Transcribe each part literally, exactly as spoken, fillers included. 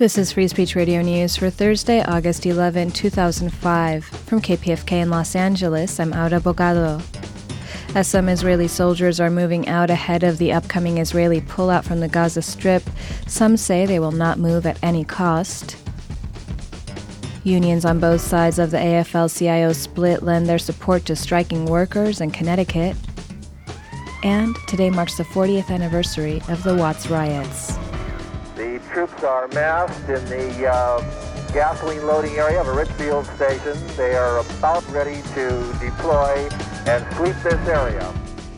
This is Free Speech Radio News for Thursday, August eleventh, two thousand five. From K P F K in Los Angeles, I'm Aura Bogado. As some Israeli soldiers are moving out ahead of the upcoming Israeli pullout from the Gaza Strip, some say they will not move at any cost. Unions on both sides of the A F L C I O split lend their support to striking workers in Connecticut. And today marks the fortieth anniversary of the Watts riots. The troops are massed in the uh, gasoline loading area of a Richfield station. They are about ready to deploy and sweep this area.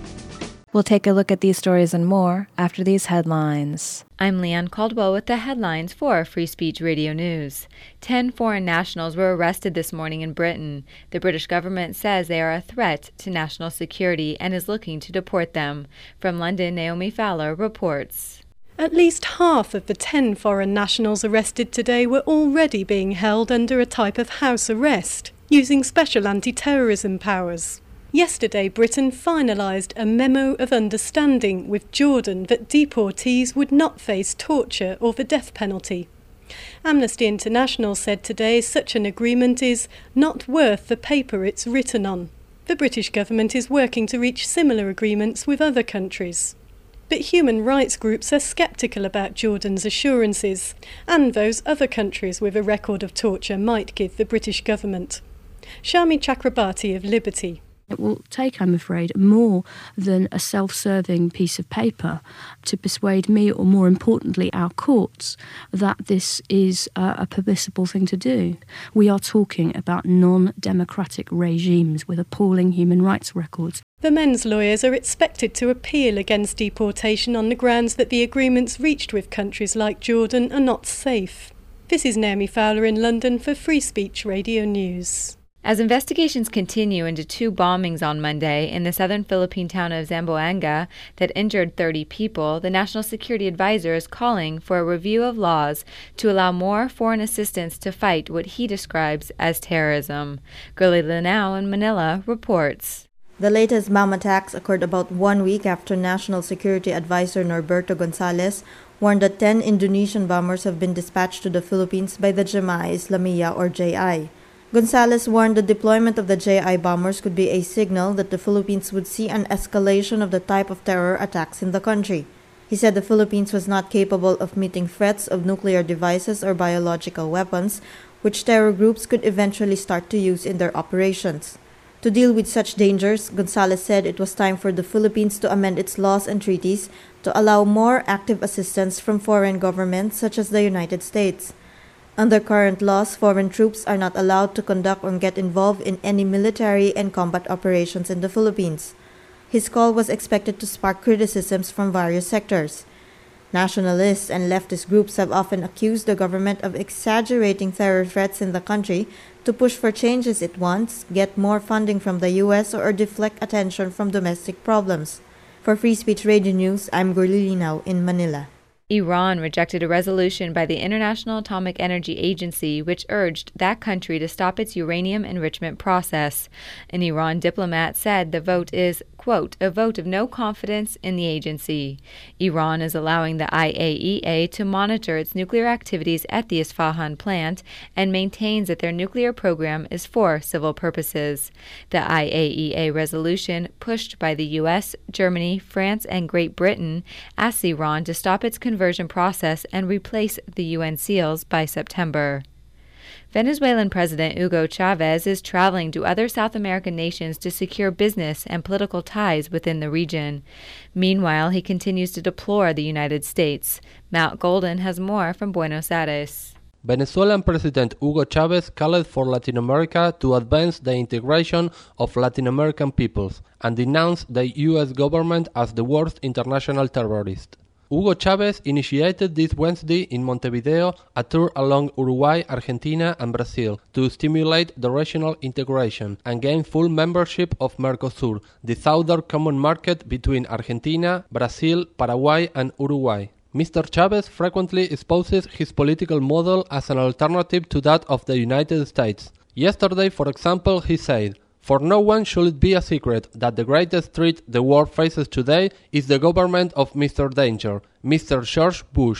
We'll take a look at these stories and more after these headlines. I'm Leanne Caldwell with the headlines for Free Speech Radio News. Ten foreign nationals were arrested this morning in Britain. The British government says they are a threat to national security and is looking to deport them. From London, Naomi Fowler reports. At least half of the ten foreign nationals arrested today were already being held under a type of house arrest, using special anti-terrorism powers. Yesterday, Britain finalised a memo of understanding with Jordan that deportees would not face torture or the death penalty. Amnesty International said today such an agreement is not worth the paper it's written on. The British government is working to reach similar agreements with other countries. But human rights groups are sceptical about Jordan's assurances, and those other countries with a record of torture might give the British government. Shami Chakrabarti of Liberty. It will take, I'm afraid, more than a self-serving piece of paper to persuade me, or more importantly, our courts, that this is uh, a permissible thing to do. We are talking about non-democratic regimes with appalling human rights records. The men's lawyers are expected to appeal against deportation on the grounds that the agreements reached with countries like Jordan are not safe. This is Naomi Fowler in London for Free Speech Radio News. As investigations continue into two bombings on Monday in the southern Philippine town of Zamboanga that injured thirty people, the National Security Advisor is calling for a review of laws to allow more foreign assistance to fight what he describes as terrorism. Gurley Lanao in Manila reports. The latest bomb attacks occurred about one week after National Security Advisor Norberto Gonzales warned that ten Indonesian bombers have been dispatched to the Philippines by the Jemaah Islamiyah or J I. Gonzales warned the deployment of the J I bombers could be a signal that the Philippines would see an escalation of the type of terror attacks in the country. He said the Philippines was not capable of meeting threats of nuclear devices or biological weapons, which terror groups could eventually start to use in their operations. To deal with such dangers, Gonzales said it was time for the Philippines to amend its laws and treaties to allow more active assistance from foreign governments such as the United States. Under current laws, foreign troops are not allowed to conduct or get involved in any military and combat operations in the Philippines. His call was expected to spark criticisms from various sectors. Nationalists and leftist groups have often accused the government of exaggerating terror threats in the country to push for changes it wants, get more funding from the U S, or deflect attention from domestic problems. For Free Speech Radio News, I'm Gurley Lanao in Manila. Iran rejected a resolution by the International Atomic Energy Agency which urged that country to stop its uranium enrichment process. An Iran diplomat said the vote is, quote, a vote of no confidence in the agency. Iran is allowing the I A E A to monitor its nuclear activities at the Isfahan plant and maintains that their nuclear program is for civil purposes. The I A E A resolution, pushed by the U S, Germany, France, and Great Britain, asks Iran to stop its conversion process and replace the U N seals by September. Venezuelan President Hugo Chavez is traveling to other South American nations to secure business and political ties within the region. Meanwhile, he continues to deplore the United States. Matt Golden has more from Buenos Aires. Venezuelan President Hugo Chavez called for Latin America to advance the integration of Latin American peoples and denounced the U S government as the worst international terrorist. Hugo Chavez initiated this Wednesday in Montevideo a tour along Uruguay, Argentina, and Brazil to stimulate the regional integration and gain full membership of Mercosur, the southern common market between Argentina, Brazil, Paraguay, and Uruguay. Mister Chavez frequently espouses his political model as an alternative to that of the United States. Yesterday, for example, he said, "For no one should it be a secret that the greatest threat the world faces today is the government of Mister Danger, Mister George Bush.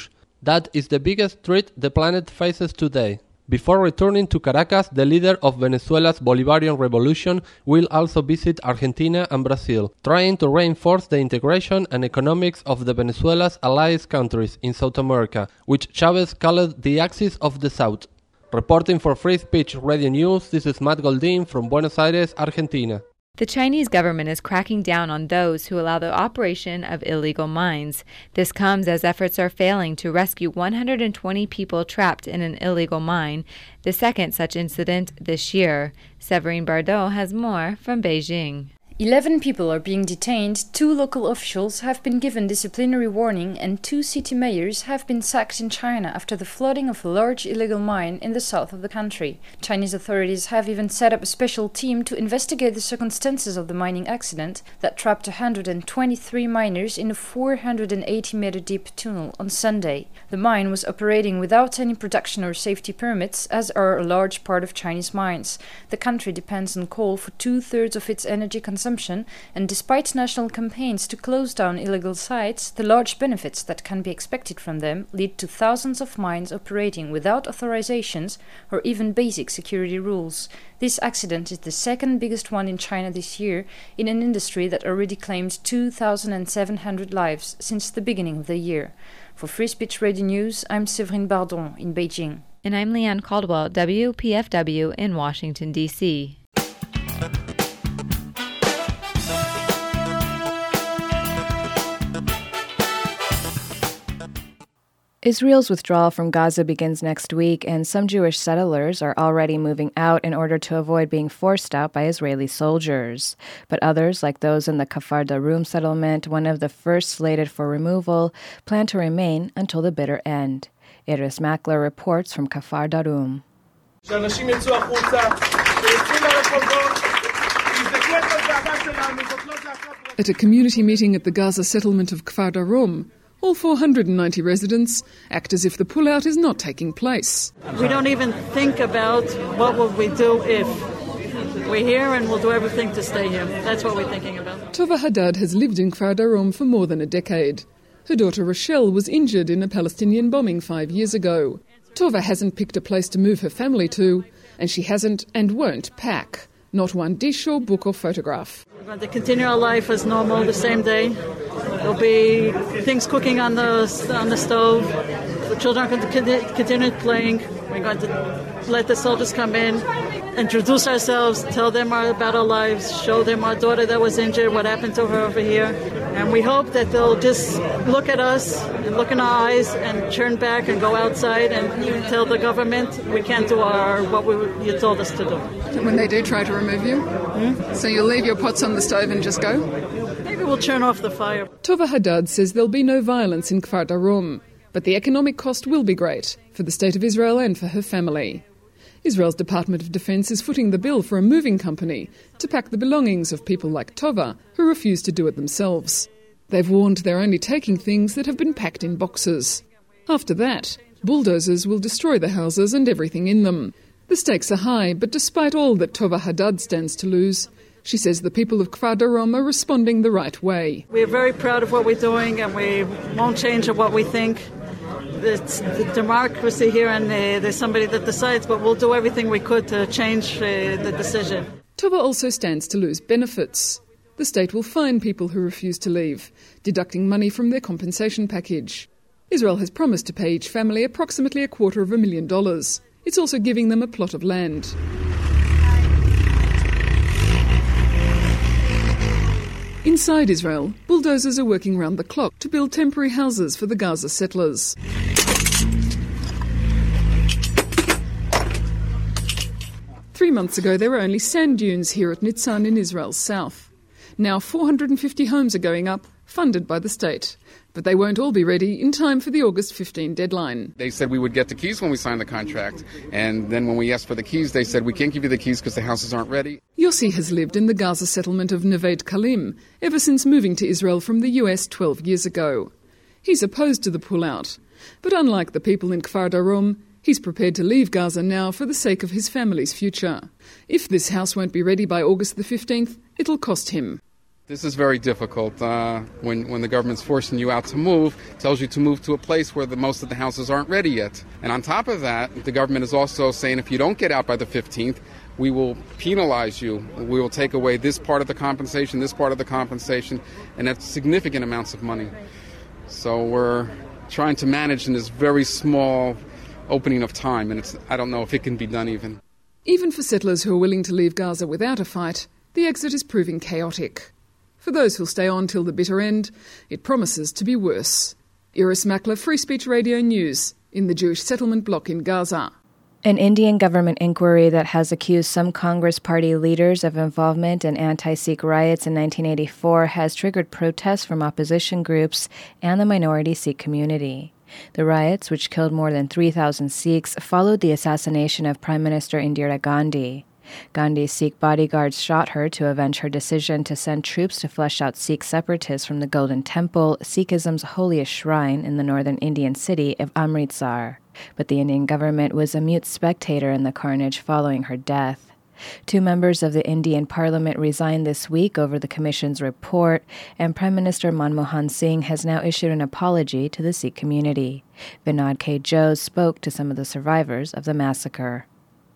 That is the biggest threat the planet faces today. Before returning to Caracas, the leader of Venezuela's Bolivarian Revolution will also visit Argentina and Brazil, trying to reinforce the integration and economics of the Venezuela's allies countries in South America, which Chavez called the axis of the South. Reporting for Free Speech Radio News, this is Matt Goldin from Buenos Aires, Argentina. The Chinese government is cracking down on those who allow the operation of illegal mines. This comes as efforts are failing to rescue one hundred twenty people trapped in an illegal mine, the second such incident this year. Séverine Bardot has more from Beijing. Eleven people are being detained, two local officials have been given disciplinary warning, and two city mayors have been sacked in China after the flooding of a large illegal mine in the south of the country. Chinese authorities have even set up a special team to investigate the circumstances of the mining accident that trapped one hundred twenty-three miners in a four hundred eighty meter deep tunnel on Sunday. The mine was operating without any production or safety permits, as are a large part of Chinese mines. The country depends on coal for two-thirds of its energy consumption. And despite national campaigns to close down illegal sites, the large benefits that can be expected from them lead to thousands of mines operating without authorizations or even basic security rules. This accident is the second biggest one in China this year, in an industry that already claimed two thousand seven hundred lives since the beginning of the year. For Free Speech Radio News, I'm Séverine Bardot in Beijing. And I'm Leanne Caldwell, W P F W in Washington, D C Israel's withdrawal from Gaza begins next week, and some Jewish settlers are already moving out in order to avoid being forced out by Israeli soldiers. But others, like those in the Kfar Darum settlement, one of the first slated for removal, plan to remain until the bitter end. Iris Mackler reports from Kfar Darum. At a community meeting at the Gaza settlement of Kfar Darum, all four hundred ninety residents act as if the pullout is not taking place. We don't even think about what would we do if. We're here and we'll do everything to stay here. That's what we're thinking about. Tova Haddad has lived in Kfar Darum for more than a decade. Her daughter Rochelle was injured in a Palestinian bombing five years ago. Tova hasn't picked a place to move her family to, and she hasn't and won't pack. Not one dish or book or photograph. We're going to continue our life as normal the same day. There'll be things cooking on the on the stove. The children are going to continue playing. We're going to let the soldiers come in, introduce ourselves, tell them our, about our lives, show them our daughter that was injured, what happened to her over here. And we hope that they'll just look at us and look in our eyes and turn back and go outside and tell the government we can't do our what we, you told us to do. And when they do try to remove you? Hmm? So you'll leave your pots on the stove and just go? Maybe we'll turn off the fire. Tova Haddad says there'll be no violence in Kfar Darum, but the economic cost will be great for the State of Israel and for her family. Israel's Department of Defense is footing the bill for a moving company to pack the belongings of people like Tova who refuse to do it themselves. They've warned they're only taking things that have been packed in boxes. After that, bulldozers will destroy the houses and everything in them. The stakes are high, but despite all that Tova Haddad stands to lose, she says the people of Kfar Darum are responding the right way. We're very proud of what we're doing and we won't change what we think. It's the democracy here and uh, there's somebody that decides, but we'll do everything we could to change uh, the decision. Tova also stands to lose benefits. The state will fine people who refuse to leave, deducting money from their compensation package. Israel has promised to pay each family approximately a quarter of a million dollars. It's also giving them a plot of land. Inside Israel, bulldozers are working round the clock to build temporary houses for the Gaza settlers. Three months ago, there were only sand dunes here at Nitzan in Israel's south. Now four hundred fifty homes are going up, funded by the state. But they won't all be ready in time for the August fifteenth deadline. They said we would get the keys when we signed the contract, and then when we asked for the keys, they said we can't give you the keys because the houses aren't ready. Yossi has lived in the Gaza settlement of Neve Dekalim ever since moving to Israel from the U S twelve years ago. He's opposed to the pullout, but unlike the people in Kfar Darum, he's prepared to leave Gaza now for the sake of his family's future. If this house won't be ready by August the fifteenth, it'll cost him. This is very difficult uh, when, when the government's forcing you out to move, tells you to move to a place where the, most of the houses aren't ready yet. And on top of that, the government is also saying if you don't get out by the fifteenth, we will penalize you. We will take away this part of the compensation, this part of the compensation, and that's significant amounts of money. So we're trying to manage in this very small opening of time, and it's, I don't know if it can be done even. Even for settlers who are willing to leave Gaza without a fight, the exit is proving chaotic. For those who'll stay on till the bitter end, it promises to be worse. Iris Makler, Free Speech Radio News, in the Jewish settlement block in Gaza. An Indian government inquiry that has accused some Congress party leaders of involvement in anti-Sikh riots in nineteen eighty-four has triggered protests from opposition groups and the minority Sikh community. The riots, which killed more than three thousand Sikhs, followed the assassination of Prime Minister Indira Gandhi. Gandhi's Sikh bodyguards shot her to avenge her decision to send troops to flush out Sikh separatists from the Golden Temple, Sikhism's holiest shrine in the northern Indian city of Amritsar. But the Indian government was a mute spectator in the carnage following her death. Two members of the Indian parliament resigned this week over the commission's report, and Prime Minister Manmohan Singh has now issued an apology to the Sikh community. Vinod K. Jose spoke to some of the survivors of the massacre.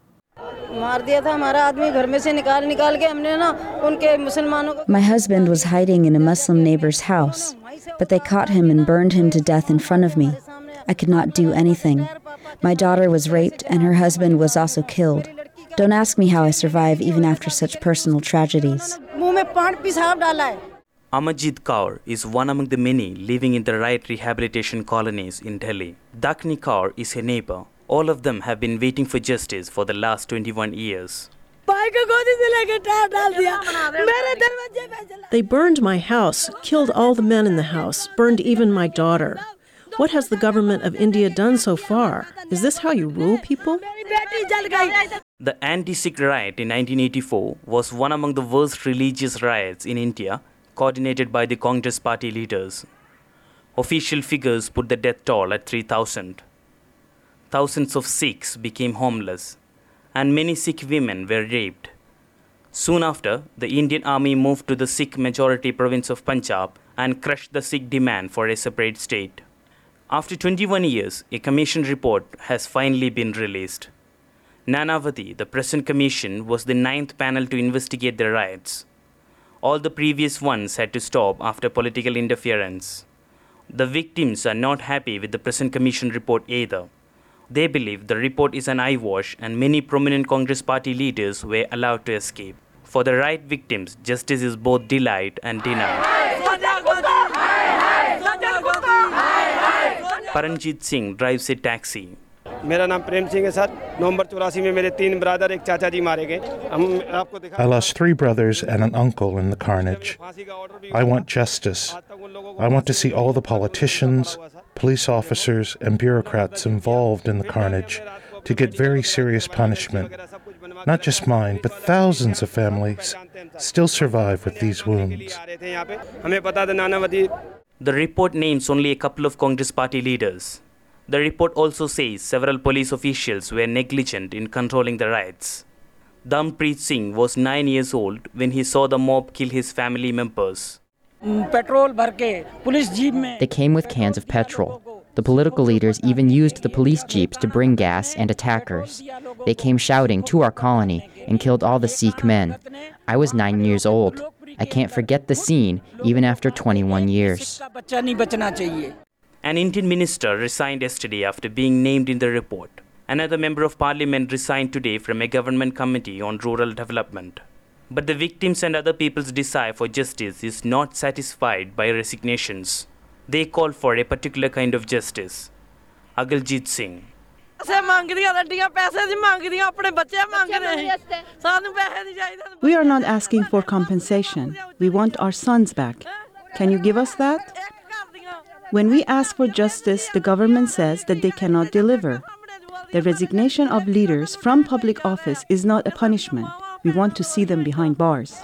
My husband was hiding in a Muslim neighbor's house, but they caught him and burned him to death in front of me. I could not do anything. My daughter was raped and her husband was also killed. Don't ask me how I survive even after such personal tragedies. Amarjit Kaur is one among the many living in the riot rehabilitation colonies in Delhi. Dakni Kaur is her neighbor. All of them have been waiting for justice for the last twenty-one years. They burned my house, killed all the men in the house, burned even my daughter. What has the government of India done so far? Is this how you rule people? The anti-Sikh riot in nineteen eighty-four was one among the worst religious riots in India, coordinated by the Congress party leaders. Official figures put the death toll at three thousand. Thousands of Sikhs became homeless, and many Sikh women were raped. Soon after, the Indian army moved to the Sikh-majority province of Punjab and crushed the Sikh demand for a separate state. After twenty-one years, a commission report has finally been released. Nanavati, the present commission, was the ninth panel to investigate the riots. All the previous ones had to stop after political interference. The victims are not happy with the present commission report either. They believe the report is an eyewash and many prominent Congress party leaders were allowed to escape. For the riot victims, justice is both denied and denied. Paranjit Singh drives a taxi. मेरा नाम प्रेम सिंह है sir नवंबर चौरासी में मेरे तीन brother एक चाचा जी मारे गए हम आपको दिखा I lost three brothers and an uncle in the carnage. I want justice. I want to see all the politicians, police officers and bureaucrats involved in the carnage to get very serious punishment. Not just mine, but thousands of families still survive with these wounds. The report names only a couple of Congress party leaders. The report also says several police officials were negligent in controlling the riots. Dampreet Singh was nine years old when he saw the mob kill his family members. They came with cans of petrol. The political leaders even used the police jeeps to bring gas and attackers. They came shouting to our colony and killed all the Sikh men. I was nine years old. I can't forget the scene even after twenty-one years. An Indian minister resigned yesterday after being named in the report. Another member of parliament resigned today from a government committee on rural development. But the victims and other people's desire for justice is not satisfied by resignations. They call for a particular kind of justice. Agaljit Singh. We are not asking for compensation. We want our sons back. Can you give us that? When we ask for justice, the government says that they cannot deliver. The resignation of leaders from public office is not a punishment. We want to see them behind bars.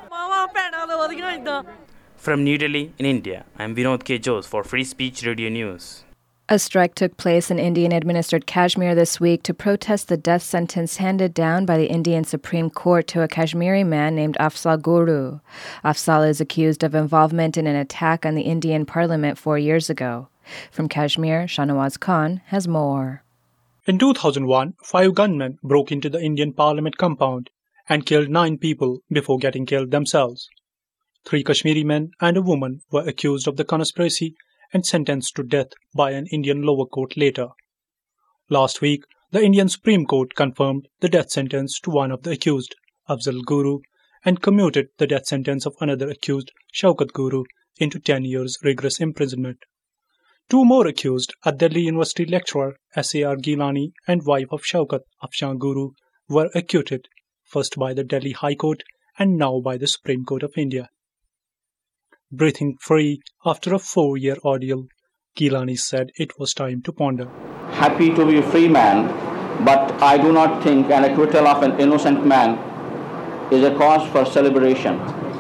From New Delhi in India, I am Vinod K. Jose for Free Speech Radio News. A strike took place in Indian-administered Kashmir this week to protest the death sentence handed down by the Indian Supreme Court to a Kashmiri man named Afzal Guru. Afzal is accused of involvement in an attack on the Indian parliament four years ago. From Kashmir, Shahnawaz Khan has more. In two thousand one, five gunmen broke into the Indian parliament compound and killed nine people before getting killed themselves. Three Kashmiri men and a woman were accused of the conspiracy and sentenced to death by an Indian lower court later. Last week, the Indian Supreme Court confirmed the death sentence to one of the accused, Afzal Guru, and commuted the death sentence of another accused, Shaukat Guru, into ten years rigorous imprisonment. Two more accused, a Delhi University lecturer, S A R Gilani, and wife of Shaukat, Afshan Guru, were acquitted, first by the Delhi High Court and now by the Supreme Court of India. Breathing free after a four-year ordeal, Gilani said it was time to ponder. Happy to be a free man, but I do not think an acquittal of an innocent man is a cause for celebration.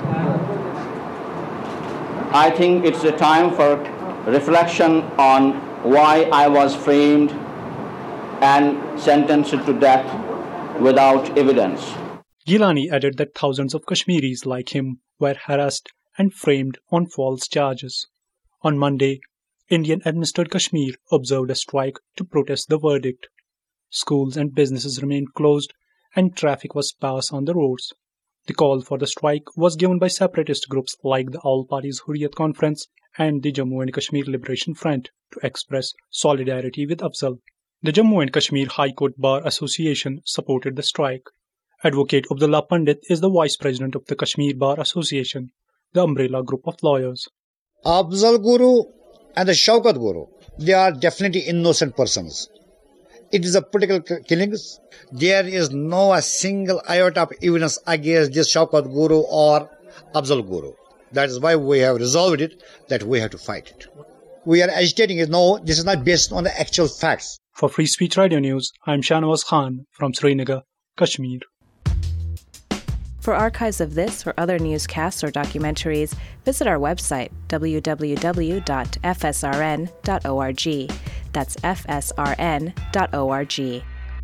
I think it's a time for reflection on why I was framed and sentenced to death without evidence. Gilani added that thousands of Kashmiris like him were harassed and framed on false charges. On Monday, Indian-administered Kashmir observed a strike to protest the verdict. Schools and businesses remained closed and traffic was sparse on the roads. The call for the strike was given by separatist groups like the All Parties Hurriyat Conference and the Jammu and Kashmir Liberation Front to express solidarity with Afzal. The Jammu and Kashmir High Court Bar Association supported the strike. Advocate Abdullah Pandit is the vice president of the Kashmir Bar Association, the umbrella group of lawyers. Afzal Guru and the Shaukat Guru, they are definitely innocent persons. It is a political killings. There is no a single iota of evidence against this Shaukat Guru or Afzal Guru. That is why we have resolved it, that we have to fight it. We are agitating it. No, this is not based on the actual facts. For Free Speech Radio News, I am Shahnawaz Khan from Srinagar, Kashmir. For archives of this or other newscasts or documentaries, visit our website, w w w dot f s r n dot org. That's f s r n dot org.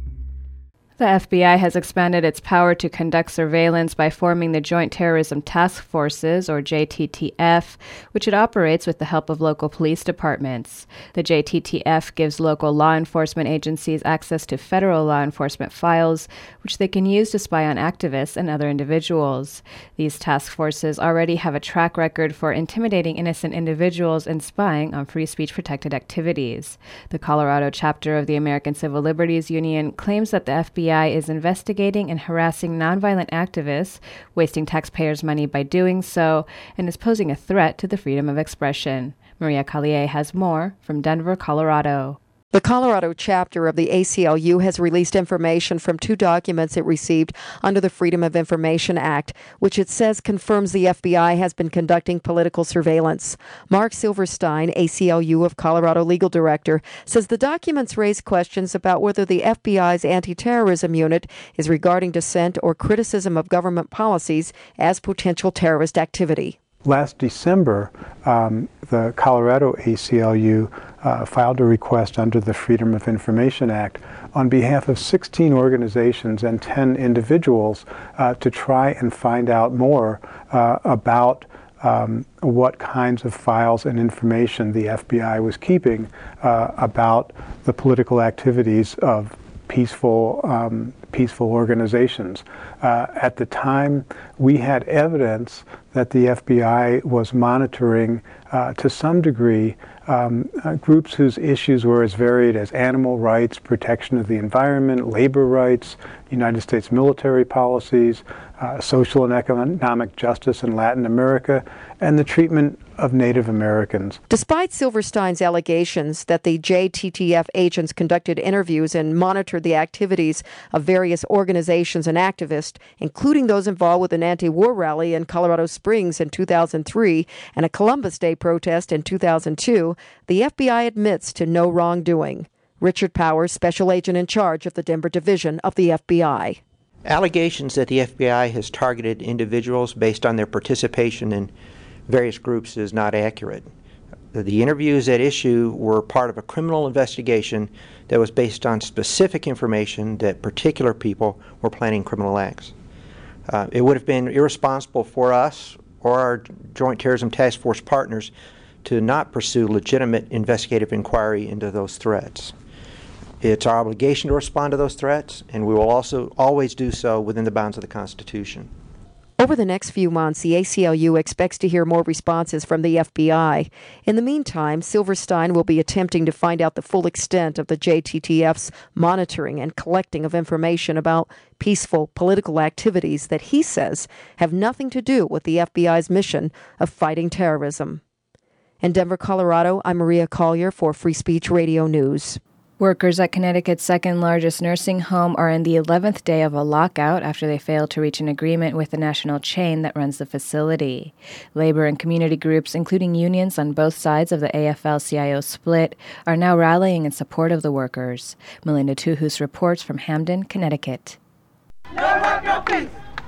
The F B I has expanded its power to conduct surveillance by forming the Joint Terrorism Task Forces, or J T T F, which it operates with the help of local police departments. The J T T F gives local law enforcement agencies access to federal law enforcement files, which they can use to spy on activists and other individuals. These task forces already have a track record for intimidating innocent individuals and spying on free speech-protected activities. The Colorado chapter of the American Civil Liberties Union claims that the F B I is investigating and harassing nonviolent activists, wasting taxpayers' money by doing so, and is posing a threat to the freedom of expression. Maria Collier has more from Denver, Colorado. The Colorado chapter of the A C L U has released information from two documents it received under the Freedom of Information Act, which it says confirms the F B I has been conducting political surveillance. Mark Silverstein, A C L U of Colorado legal director, says the documents raise questions about whether the F B I's anti-terrorism unit is regarding dissent or criticism of government policies as potential terrorist activity. Last December, um, the Colorado A C L U uh, filed a request under the Freedom of Information Act on behalf of sixteen organizations and ten individuals uh, to try and find out more uh, about um, what kinds of files and information the F B I was keeping uh, about the political activities of peaceful um, peaceful organizations. Uh, at the time, we had evidence that the F B I was monitoring, uh, to some degree, um, uh, groups whose issues were as varied as animal rights, protection of the environment, labor rights, United States military policies, uh, social and economic justice in Latin America, and the treatment of Native Americans. Despite Silverstein's allegations that the J T T F agents conducted interviews and monitored the activities of various organizations and activists, including those involved with an anti-war rally in Colorado Springs in two thousand three and a Columbus Day protest in two thousand two, the F B I admits to no wrongdoing. Richard Powers, special agent in charge of the Denver division of the F B I. Allegations that the F B I has targeted individuals based on their participation in various groups is not accurate. The interviews at issue were part of a criminal investigation that was based on specific information that particular people were planning criminal acts. Uh, it would have been irresponsible for us or our Joint Terrorism Task Force partners to not pursue legitimate investigative inquiry into those threats. It's our obligation to respond to those threats, and we will also always do so within the bounds of the Constitution. Over the next few months, the A C L U expects to hear more responses from the F B I. In the meantime, Silverstein will be attempting to find out the full extent of the J T T F's monitoring and collecting of information about peaceful political activities that he says have nothing to do with the F B I's mission of fighting terrorism. In Denver, Colorado, I'm Maria Collier for Free Speech Radio News. Workers at Connecticut's second-largest nursing home are in the eleventh day of a lockout after they failed to reach an agreement with the national chain that runs the facility. Labor and community groups, including unions on both sides of the A F L C I O split, are now rallying in support of the workers. Melinda Tuhus reports from Hamden, Connecticut. No work, no peace.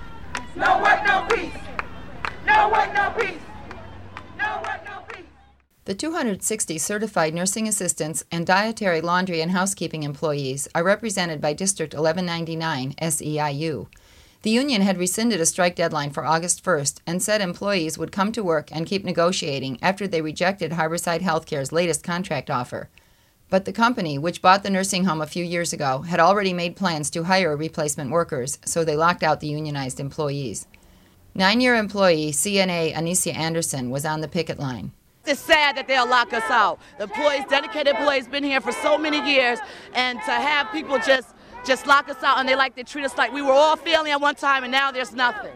No work, no peace. No work, no peace. No work, no peace. The two hundred sixty certified nursing assistants and dietary, laundry, and housekeeping employees are represented by District eleven ninety-nine S E I U. The union had rescinded a strike deadline for August first and said employees would come to work and keep negotiating after they rejected Harborside Healthcare's latest contract offer. But the company, which bought the nursing home a few years ago, had already made plans to hire replacement workers, so they locked out the unionized employees. Nine-year employee C N A Anicia Anderson was on the picket line. It's sad that they'll lock us out. The employees, dedicated employees, been here for so many years, and to have people just just lock us out and they like to treat us like we were all family at one time and now there's nothing.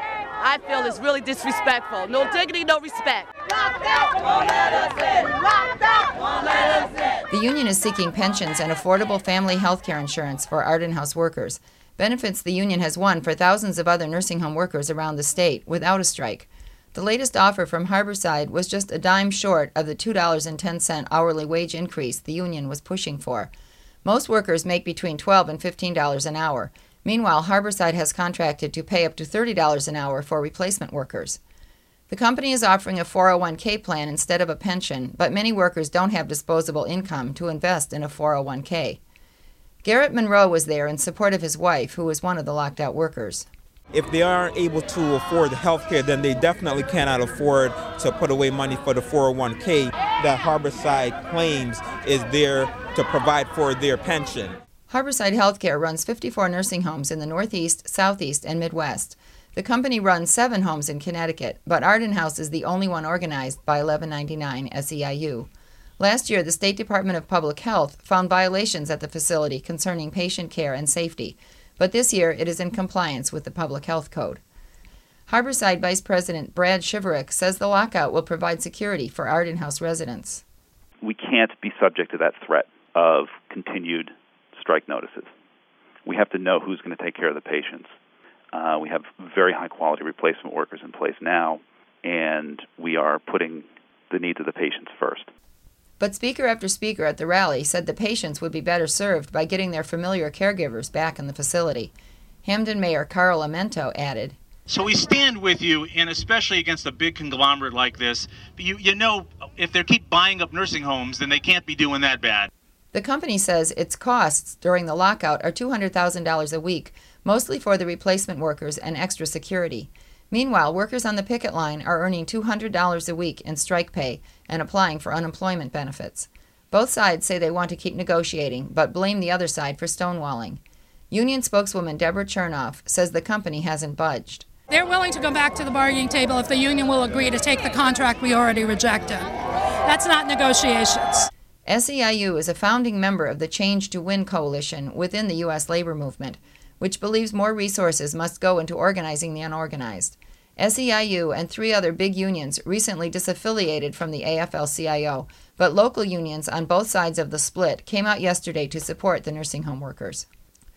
I feel it's really disrespectful. No dignity, no respect. Locked out, won't let us in. Locked out, won't let us in. The union is seeking pensions and affordable family health care insurance for Arden House workers, benefits the union has won for thousands of other nursing home workers around the state without a strike. The latest offer from Harborside was just a dime short of the two dollars and ten cents hourly wage increase the union was pushing for. Most workers make between twelve dollars and fifteen dollars an hour. Meanwhile, Harborside has contracted to pay up to thirty dollars an hour for replacement workers. The company is offering a four oh one k plan instead of a pension, but many workers don't have disposable income to invest in a four oh one k. Garrett Monroe was there in support of his wife, who was one of the locked-out workers. If they aren't able to afford the health care, then they definitely cannot afford to put away money for the four oh one k that Harborside claims is there to provide for their pension. Harborside Healthcare runs fifty-four nursing homes in the Northeast, Southeast, and Midwest. The company runs seven homes in Connecticut, but Arden House is the only one organized by eleven ninety-nine S E I U. Last year, the State Department of Public Health found violations at the facility concerning patient care and safety, but this year it is in compliance with the Public Health Code. Harborside Vice President Brad Shiverick says the lockout will provide security for Arden House residents. We can't be subject to that threat of continued strike notices. We have to know who's going to take care of the patients. Uh, we have very high-quality replacement workers in place now, and we are putting the needs of the patients first. But speaker after speaker at the rally said the patients would be better served by getting their familiar caregivers back in the facility. Hamden Mayor Carl Amento added, So we stand with you, and especially against a big conglomerate like this. You, you know, if they keep buying up nursing homes, then they can't be doing that bad. The company says its costs during the lockout are two hundred thousand dollars a week, mostly for the replacement workers and extra security. Meanwhile, workers on the picket line are earning two hundred dollars a week in strike pay and applying for unemployment benefits. Both sides say they want to keep negotiating, but blame the other side for stonewalling. Union spokeswoman Deborah Chernoff says the company hasn't budged. They're willing to go back to the bargaining table if the union will agree to take the contract we already rejected. That's not negotiations. S E I U is a founding member of the Change to Win coalition within the U S labor movement, which believes more resources must go into organizing the unorganized. S E I U and three other big unions recently disaffiliated from the A F L C I O, but local unions on both sides of the split came out yesterday to support the nursing home workers.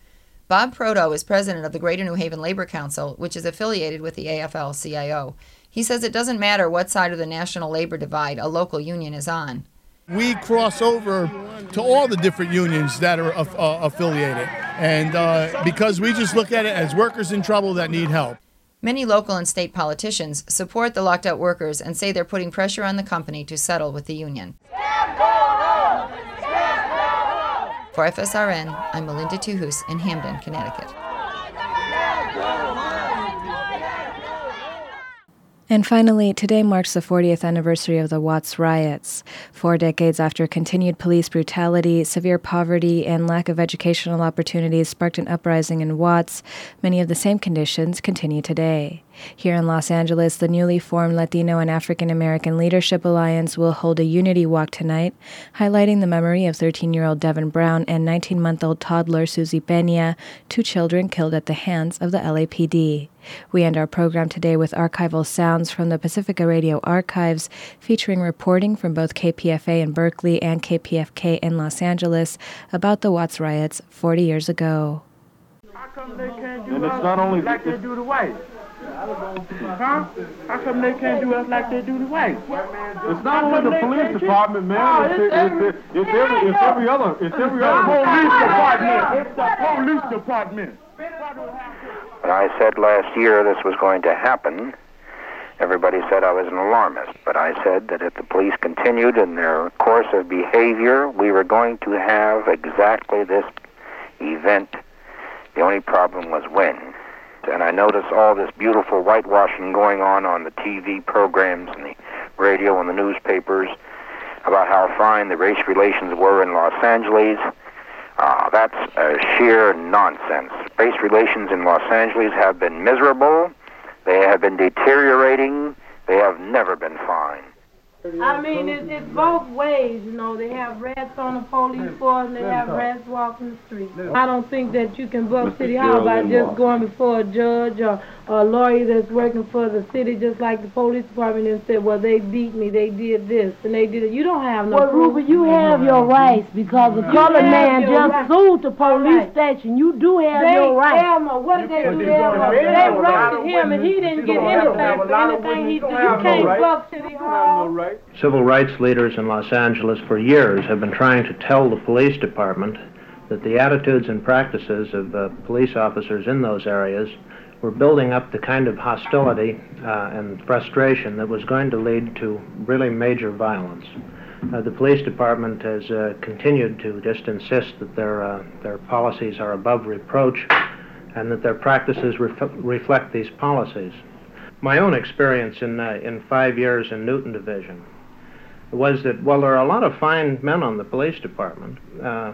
Bob Proto is president of the Greater New Haven Labor Council, which is affiliated with the A F L C I O. He says it doesn't matter what side of the national labor divide a local union is on. We cross over to all the different unions that are uh, affiliated, and uh, because we just look at it as workers in trouble that need help. Many local and state politicians support the locked-out workers and say they're putting pressure on the company to settle with the union. For F S R N, I'm Melinda Tuhus in Hamden, Connecticut. And finally, today marks the fortieth anniversary of the Watts riots. Four decades after continued police brutality, severe poverty, and lack of educational opportunities sparked an uprising in Watts, many of the same conditions continue today. Here in Los Angeles, the newly formed Latino and African American Leadership Alliance will hold a unity walk tonight, highlighting the memory of thirteen-year-old Devin Brown and nineteen-month-old toddler Susie Peña, two children killed at the hands of the L A P D. We end our program today with archival sounds from the Pacifica Radio archives, featuring reporting from both K P F A in Berkeley and K P F K in Los Angeles about the Watts riots forty years ago. How come they can't do and it's not only like they do the whites? Huh? How come they can't do us like they do the whites? It's not only the police department, man. Oh, it's, it's, every, it's, it's, every, it's every other. It's every other police department. It's the police department. When I said last year this was going to happen, everybody said I was an alarmist. But I said that if the police continued in their course of behavior, we were going to have exactly this event. The only problem was when. And I noticed all this beautiful whitewashing going on on the T V programs and the radio and the newspapers about how fine the race relations were in Los Angeles. Uh, that's uh, sheer nonsense. Race relations in Los Angeles have been miserable. They have been deteriorating. They have never been fine. I mean, it, it's both ways, you know. They have rats on the police force and they have rats walking the street. I don't think that you can book City Hall by just going before a judge or, or a lawyer that's working for the city, just like the police department, and said, well, they beat me, they did this, and they did it. You don't have no well, proof. Well, Ruby, you have your rights because the colored man just right. sued the police right. station. You do have they, your rights. Elmer, what did they do? They arrested him and he didn't get anything for anything he did. You can't book City Hall. Civil rights leaders in Los Angeles for years have been trying to tell the police department that the attitudes and practices of uh, police officers in those areas were building up the kind of hostility uh, and frustration that was going to lead to really major violence. Uh, the police department has uh, continued to just insist that their, uh, their policies are above reproach and that their practices ref reflect these policies. My own experience in, uh, in five years in Newton Division was that while there are a lot of fine men on the police department, uh,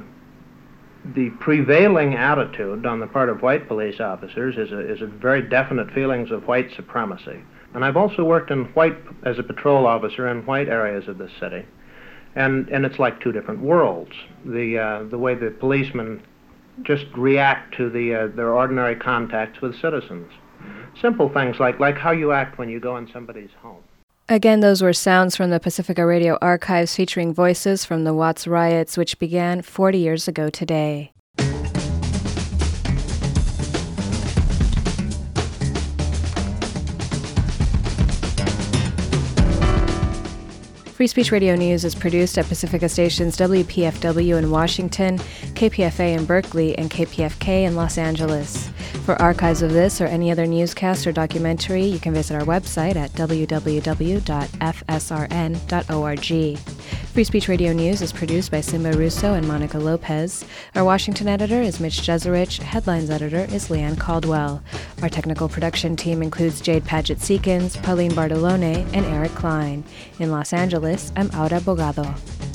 the prevailing attitude on the part of white police officers is a, is a very definite feelings of white supremacy. And I've also worked in white, as a patrol officer in white areas of the city. And, and it's like two different worlds. The, uh, the way the policemen just react to the, uh, their ordinary contacts with citizens. Simple things like, like how you act when you go in somebody's home. Again, those were sounds from the Pacifica Radio archives featuring voices from the Watts riots, which began forty years ago today. Free Speech Radio News is produced at Pacifica stations W P F W in Washington, K P F A in Berkeley, and K P F K in Los Angeles. For archives of this or any other newscast or documentary, you can visit our website at w w w dot f s r n dot org. Free Speech Radio News is produced by Simba Russo and Monica Lopez. Our Washington editor is Mitch Jeserich. Headlines editor is Leanne Caldwell. Our technical production team includes Jade Paget-Seekins, Pauline Bartolone, and Eric Klein. In Los Angeles, I'm Aura Bogado.